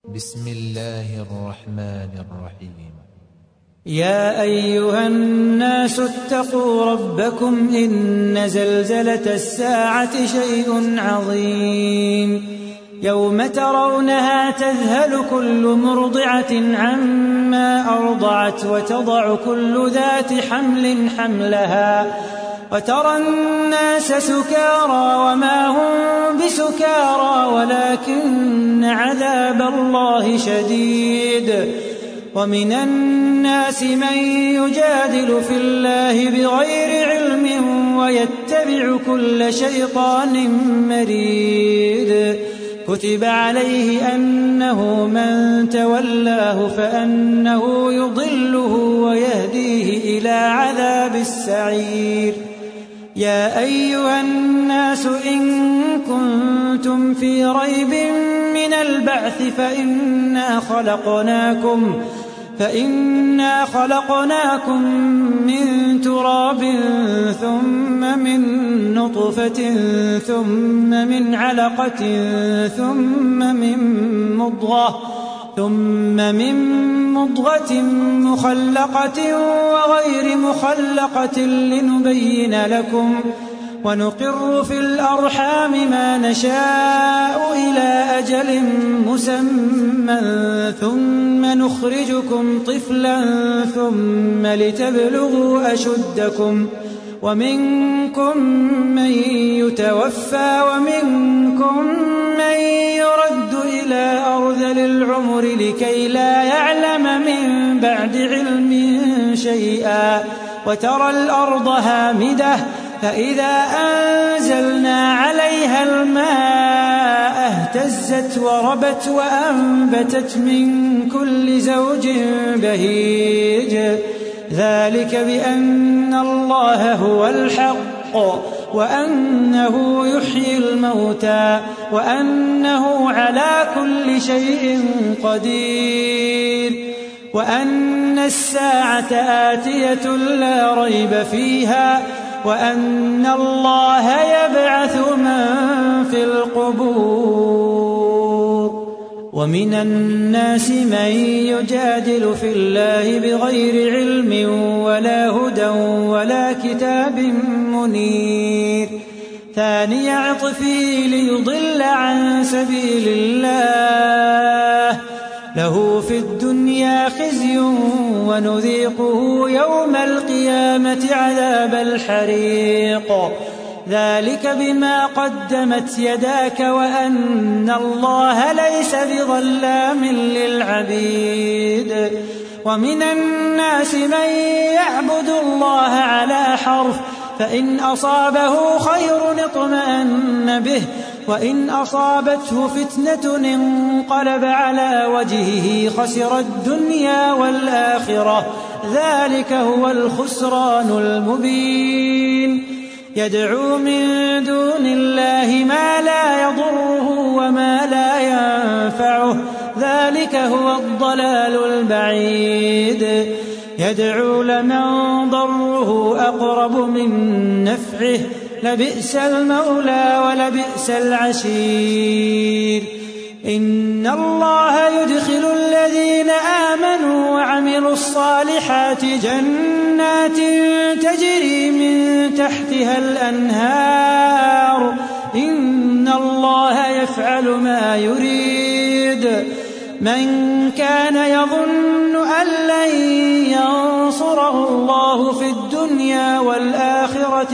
بسم الله الرحمن الرحيم. يا أيها الناس اتقوا ربكم إن زلزلة الساعة شيء عظيم يوم ترونها تذهل كل مرضعة عما أرضعت وتضع كل ذات حمل حملها وترى الناس سكارى وما هم بسكارى ولكن عذاب الله شديد. ومن الناس من يجادل في الله بغير علم ويتبع كل شيطان مريد. كتب عليه أنه من تولاه فأنه يضله ويهديه إلى عذاب السعير. يا أيها الناس إن كنتم في ريب من البعث فإنا خلقناكم من تراب ثم من نطفة ثم من علقة ثم من مضغة مخلقة وغير مخلقة لنبين لكم ونقر في الأرحام ما نشاء إلى أجل مسمى ثم نخرجكم طفلا ثم لتبلغوا أشدكم ومنكم من يتوفى ومنكم من يرد إلى أرذل العمر لكي لا يعلم من بعد علم شيئا. وترى الأرض هامدة فإذا أنزلنا عليها الماء اهتزت وربت وأنبتت من كل زوج بهيج. ذلك بأن الله هو الحق وأنه يحيي الموتى وأنه على كل شيء قدير وأن الساعة آتية لا ريب فيها وأن الله يبعث من في القبور. ومن الناس من يجادل في الله بغير علم ولا هدى ولا كتاب منير. ثاني عطفه ليضل عن سبيل الله له في الدنيا خزي ونذيقه يوم القيامة عذاب الحريق. ذلك بما قدمت يداك وأن الله ليس بظلام للعبيد. ومن الناس من يعبد الله على حرف فإن أصابه خير اطمأن به وإن أصابته فتنة انقلب على وجهه خسر الدنيا والآخرة. ذلك هو الخسران المبين. يدعو من دون الله ما لا يضره وما لا ينفعه ذلك هو الضلال البعيد. يدعو لمن ضره أقرب من نفعه لبئس المولى ولبئس العشير. إن الله يدخل الذين آمنوا وعملوا الصالحات جنات تجري من تحتها الأنهار إن الله يفعل ما يريد. من كان يظن أن لن ينصره الله في الدنيا والآخرة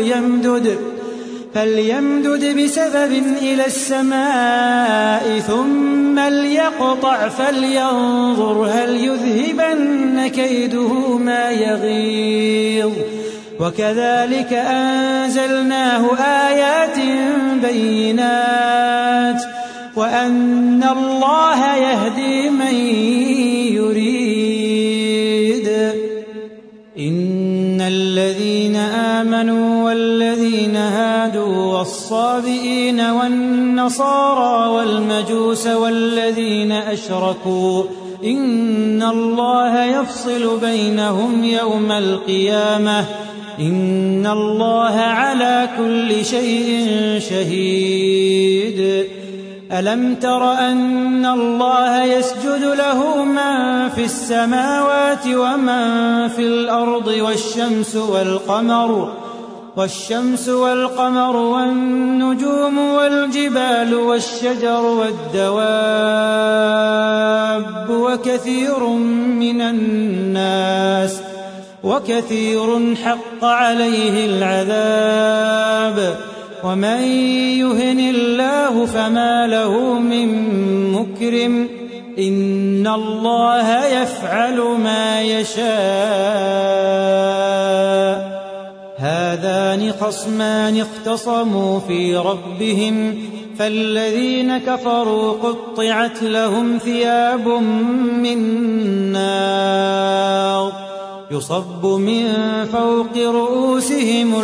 فليمدد بسبب إلى السماء ثم ليقطع فلينظر هل يذهبن كيده ما يغيظ. وكذلك أنزلناه آيات بينات وأن الله يهدي من يريد. إن الذين آمنوا والذين هادوا والصابئين والنصارى والمجوس والذين أشركوا إن الله يفصل بينهم يوم القيامة إن الله على كل شيء شهيد. ألم تر أن الله يسجد له من في السماوات ومن في الأرض والشمس والقمر والنجوم والجبال والشجر والدواب وكثير حق عليه العذاب ومن يهن الله فما له من مكرم إن الله يفعل ما يشاء هذان خصمان اختصموا في ربهم فالذين كفروا قطعت لهم ثياب من نار يصب من فوق رؤوسهم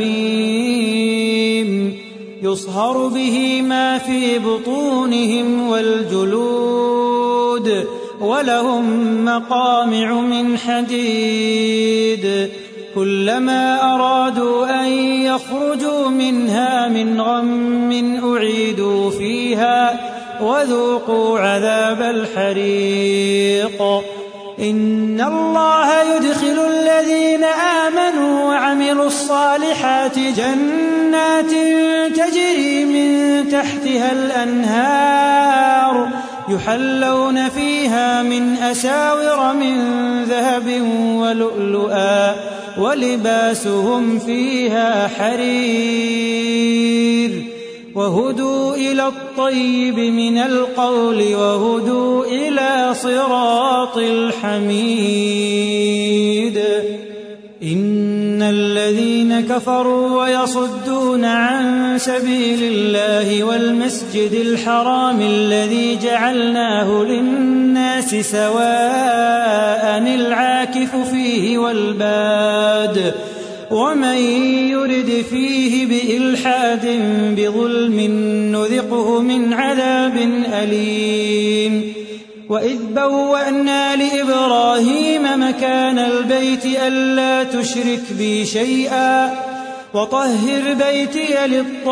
الحميم يصهر به ما في بطونهم والجلود ولهم مقامع من حديد كلما أرادوا أن يخرجوا منها من غم أعيدوا فيها وذوقوا عذاب الحريق إن الله يدخل الذين آمنوا وعملوا الصالحات جنات تجري من تحتها الأنهار يحلون فيها من أساور من ذهب ولؤلؤا ولباسهم فيها حرير وهدوا إلى الطيب من القول وهدوا إلى صراط الحميد إن الذين كفروا ويصدون عن سبيل الله والمسجد الحرام الذي جعلناه للناس سواء العاكف فيه والباد ومن يرد فيه بإلحاد بظلم نذقه من عذاب أليم وإذ بوأنا لإبراهيم مكان البيت ألا تشرك بي شيئا وطهر بيتي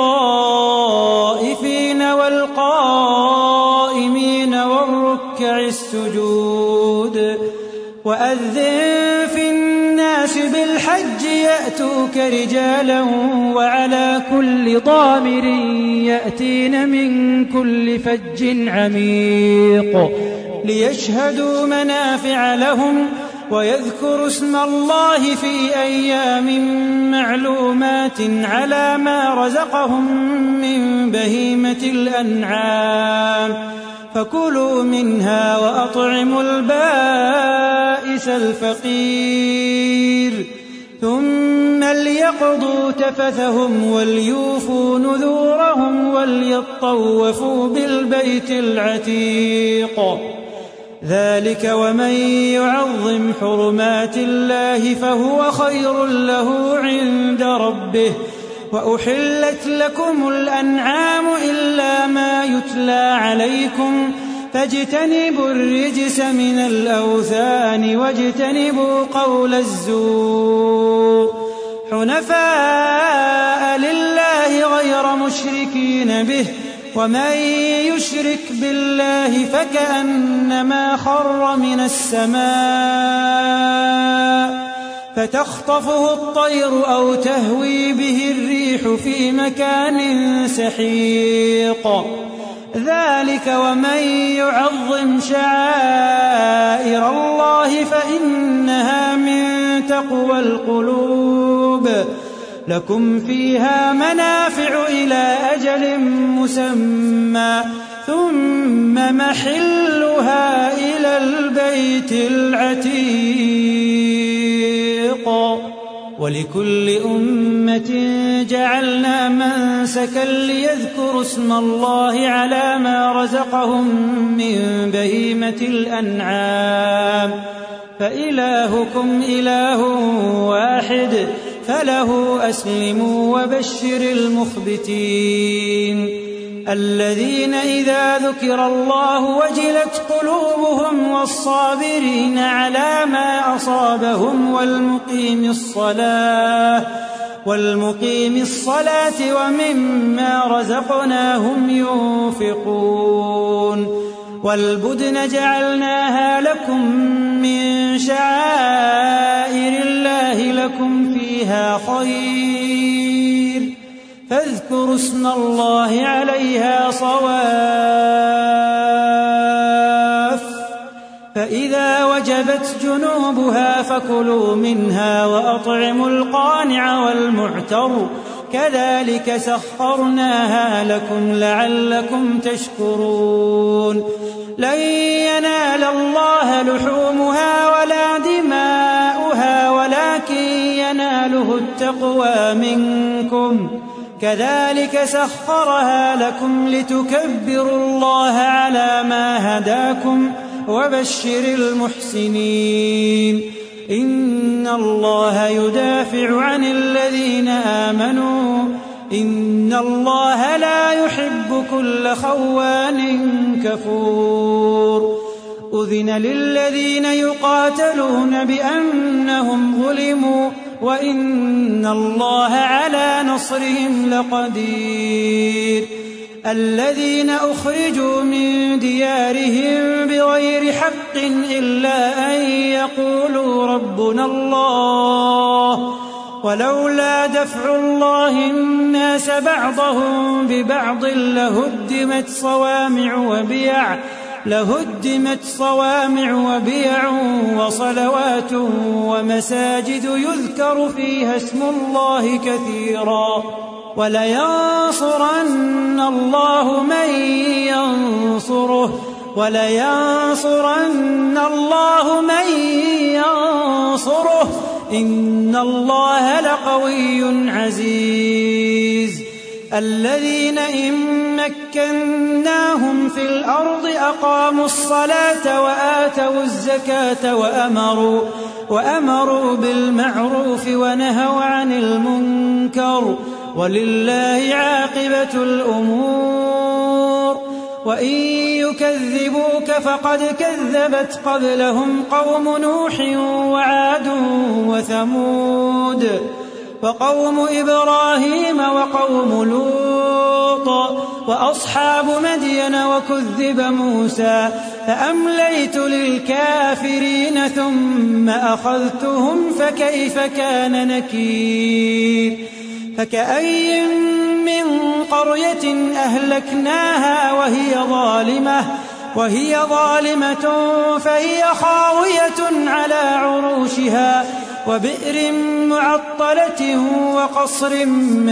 للطائفين والقائمين والركع السجود وأذن في الناس بالحج يأتوك رجالا وعلى كل ضامر يأتين من كل فج عميق ليشهدوا منافع لهم ويذكروا اسم الله في أيام معلومات على ما رزقهم من بهيمة الأنعام فكلوا منها وأطعموا البائس الفقير ثم ليقضوا تفثهم وليوفوا نذورهم وليطوفوا بالبيت العتيق ذلك ومن يعظم حرمات الله فهو خير له عند ربه وأحلت لكم الأنعام إلا ما يتلى عليكم فاجتنبوا الرجس من الأوثان واجتنبوا قول الزور حنفاء لله غير مشركين به ومن يشرك بالله فكأنما خر من السماء فتخطفه الطير أو تهوي به الريح في مكان سحيق ذلك ومن يعظم شعائر الله فإنها من تقوى القلوب لكم فيها منافع إلى أجل مسمى ثم محلها إلى البيت العتيق ولكل أمة جعلنا منسكا ليذكروا اسم الله على ما رزقهم من بهيمة الأنعام فإلهكم إله واحد فله أسلموا وبشر المخبتين الذين إذا ذكر الله وجلت قلوبهم والصابرين على ما أصابهم والمقيم الصلاة ومما رزقناهم ينفقون والبدن جعلناها لكم من شعائر الله لكم فيها خير فاذكروا اسم الله عليها صواف فإذا وجبت جنوبها فكلوا منها وأطعموا القانع والمعتر كذلك سخرناها لكم لعلكم تشكرون لن ينال الله لحومها ولا دماؤها ولكن يناله التقوى منكم كذلك سخرها لكم لتكبروا الله على ما هداكم وبشر المحسنين إن الله يدافع عن الذين آمنوا إن الله لا يحب كل خوان كفور أذن للذين يقاتلون بأنهم ظلموا وإن الله على نصرهم لقدير الذين أخرجوا من ديارهم بغير حق إلا أن يقولوا ربنا الله ولولا دفع الله الناس بعضهم ببعض لهدمت صوامع وبيع وصلوات ومساجد يذكر فيها اسم الله كثيرا ولينصرن الله من ينصره إن الله لقوي عزيز الذين إن مكناهم في الأرض أقاموا الصلاة وآتوا الزكاة وأمروا بالمعروف ونهوا عن المنكر ولله عاقبة الأمور وإن يكذبوك فقد كذبت قبلهم قوم نوح وعاد وثمود وقوم إبراهيم وقوم لوط وأصحاب مدين وكذب موسى فأمليت للكافرين ثم أخذتهم فكيف كان نكير فكأي من قرية أهلكناها وهي ظالمة فهي خاوية على عروشها وبئر معطلة وقصر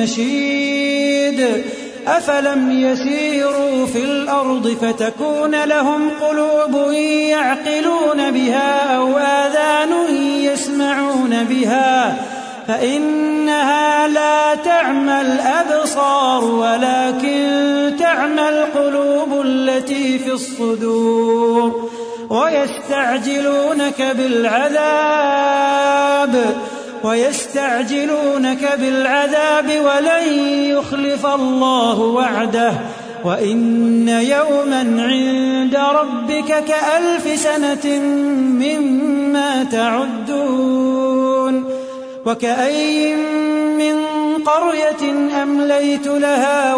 مشيد أفلم يسيروا في الأرض فتكون لهم قلوب يعقلون بها أو آذان يسمعون بها فإنها لا تعمى الأبصار ولكن تعمى القلوب التي في الصدور ويستعجلونك بالعذاب ولن يخلف الله وعده وإن يوما عند ربك كألف سنة مما تعدون وكأي من قرية أمليت لها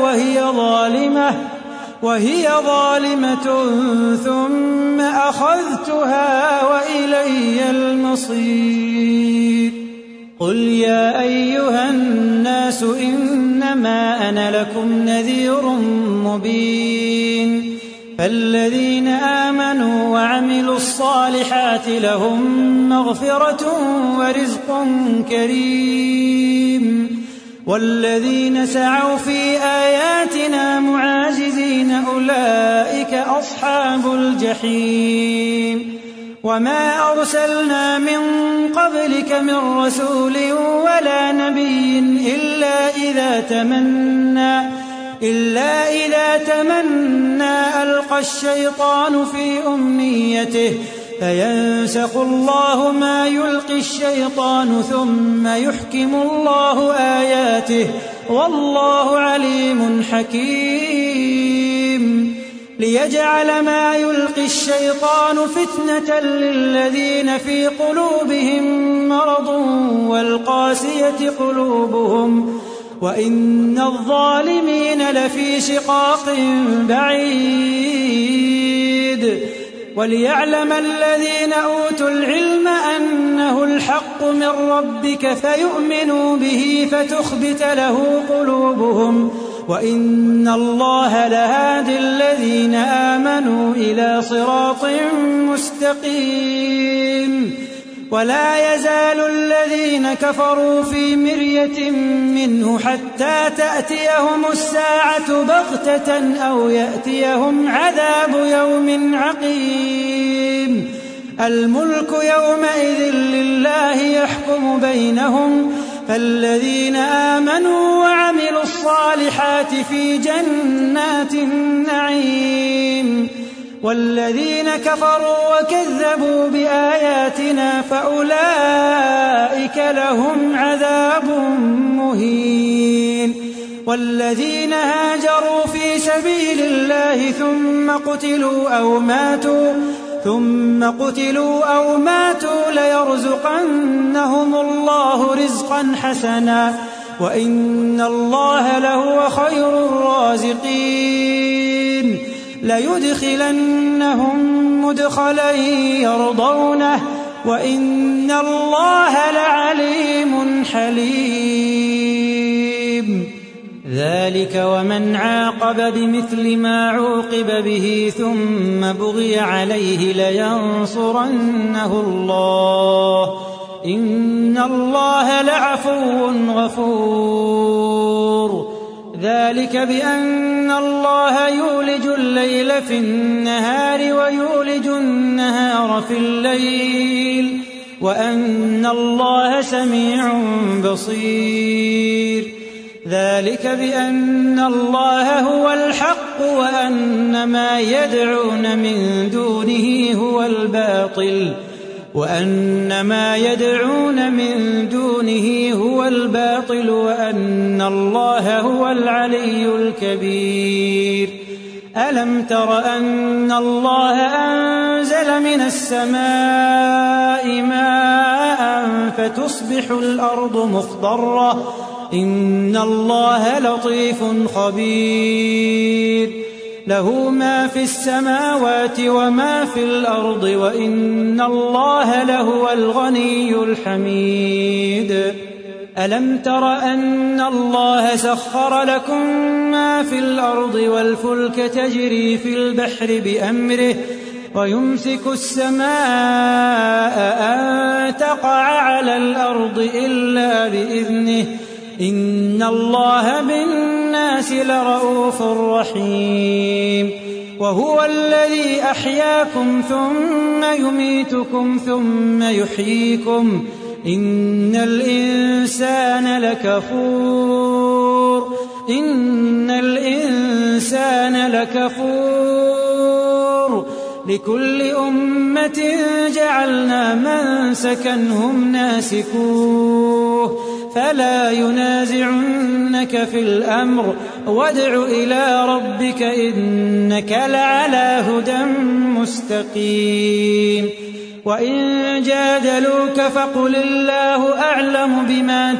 وهي ظالمة ثم أخذتها وإلي المصير قل يا أيها الناس إنما أنا لكم نذير مبين فالذين آمنوا وعملوا الصالحات لهم مغفرة ورزق كريم والذين سعوا في آياتنا معاجزين أولئك أصحاب الجحيم وما أرسلنا من قبلك من رسول ولا نبي إلا إذا تمنى ألقى الشيطان في أمنيته فينسخ الله ما يلقي الشيطان ثم يحكم الله آياته والله عليم حكيم ليجعل ما يلقي الشيطان فتنة للذين في قلوبهم مرض والقاسية قلوبهم وإن الظالمين لفي شقاق بعيد. وليعلم الذين أوتوا العلم أنه الحق من ربك فيؤمنوا به فتخبت له قلوبهم وإن الله لهادي الذين آمنوا إلى صراط مستقيم. ولا يزال الذين كفروا في مرية منه حتى تأتيهم الساعة بغتة أو يأتيهم عذاب يوم عقيم. الملك يومئذ لله يحكم بينهم فالذين آمنوا وعملوا الصالحات في جنات النعيم والذين كفروا وكذبوا بآياتنا فأولئك لهم عذاب مهين. والذين هاجروا في سبيل الله ثم قتلوا أو ماتوا ليرزقنهم الله رزقا حسنا وإن الله لهو خير الرازقين. ليدخلنهم مدخلا يرضونه وإن الله لعليم حليم. ذلك ومن عاقب بمثل ما عوقب به ثم بغي عليه لينصرنه الله إن الله لعفو غفور. ذلك بأن الله يولج الليل في النهار ويولج النهار في الليل وأن الله سميع بصير. ذلك بأن الله هو الحق وأن ما يدعون من دونه هو الباطل وأن الله هو العلي الكبير. ألم تر أن الله أنزل من السماء ماء فتصبح الأرض مخضرة إن الله لطيف خبير. له ما في السماوات وما في الأرض وإن الله لهو الغني الحميد. ألم تر أن الله سخر لكم ما في الأرض والفلك تجري في البحر بأمره ويمسك السماء أن تقع على الأرض إلا بإذنه إن الله بالناس لرؤوف رحيم. وهو الذي أحياكم ثم يميتكم ثم يحييكم إن الإنسان لكفور. لكل أمة جعلنا منسكا هم ناسكوه فلا ينازعنك في الأمر وادع إلى ربك إنك لعلى هدى مستقيم. وإن جادلوك فقل الله أعلم بما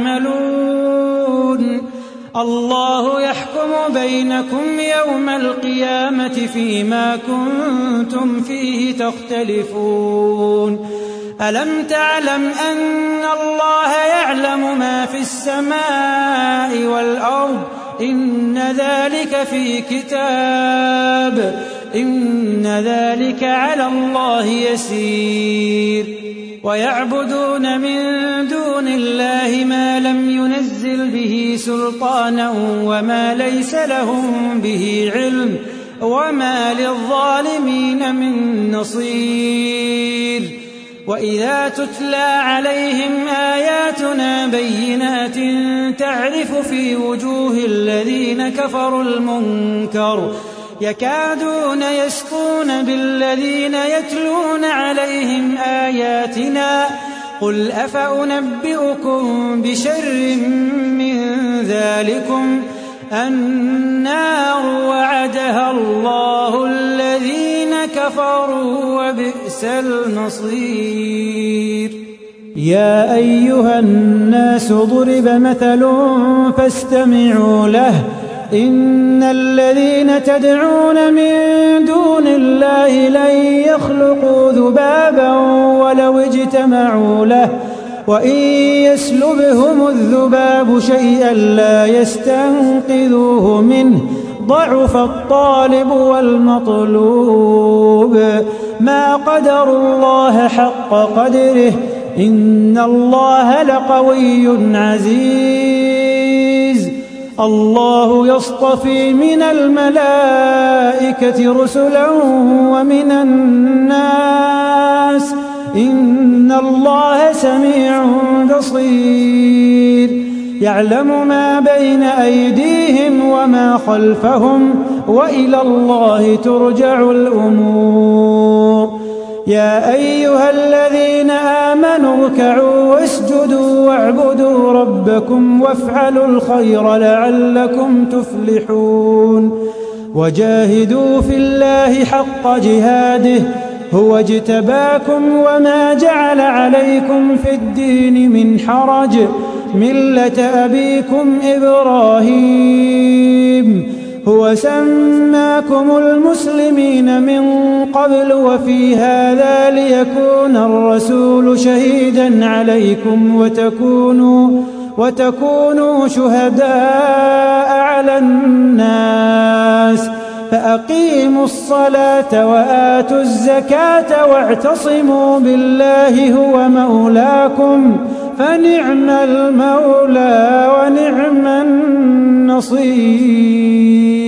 تعملون الله يحكم بينكم يوم القيامة فيما كنتم فيه تختلفون. ألم تعلم أن الله يعلم ما في السماء والأرض إن ذلك في كتاب إن ذلك على الله يسير. ويعبدون من دون الله ما لم ينزل به سلطانا وما ليس لهم به علم وما للظالمين من نصير. وإذا تتلى عليهم آياتنا بينات تعرف في وجوه الذين كفروا المنكر يكادون يسطون بالذين يتلون عليهم آياتنا قل أفأنبئكم بشر من ذلكم النار وعدها الله الذين كفروا وبئس المصير. يا أيها الناس ضرب مثل فاستمعوا له إن الذين تدعون من دون الله لن يخلقوا ذبابا ولو اجتمعوا له وإن يسلبهم الذباب شيئا لا يستنقذوه منه ضعف الطالب والمطلوب ما قدروا الله حق قدره إن الله لقوي عزيز. الله يصطفي من الملائكة رسلا ومن الناس إن الله سميع بصير. يعلم ما بين أيديهم وما خلفهم وإلى الله ترجع الأمور. يا أيها الذين آمنوا اركعوا واسجدوا واعبدوا ربكم وافعلوا الخير لعلكم تفلحون. وجاهدوا في الله حق جهاده هو اجتباكم وما جعل عليكم في الدين من حرج ملة أبيكم إبراهيم هو سماكم المسلمين من قبل وفي هذا ليكون الرسول شهيدا عليكم وتكونوا شهداء على الناس فأقيموا الصلاة وآتوا الزكاة واعتصموا بالله هو مولاكم فنعم المولى ونعم النصير.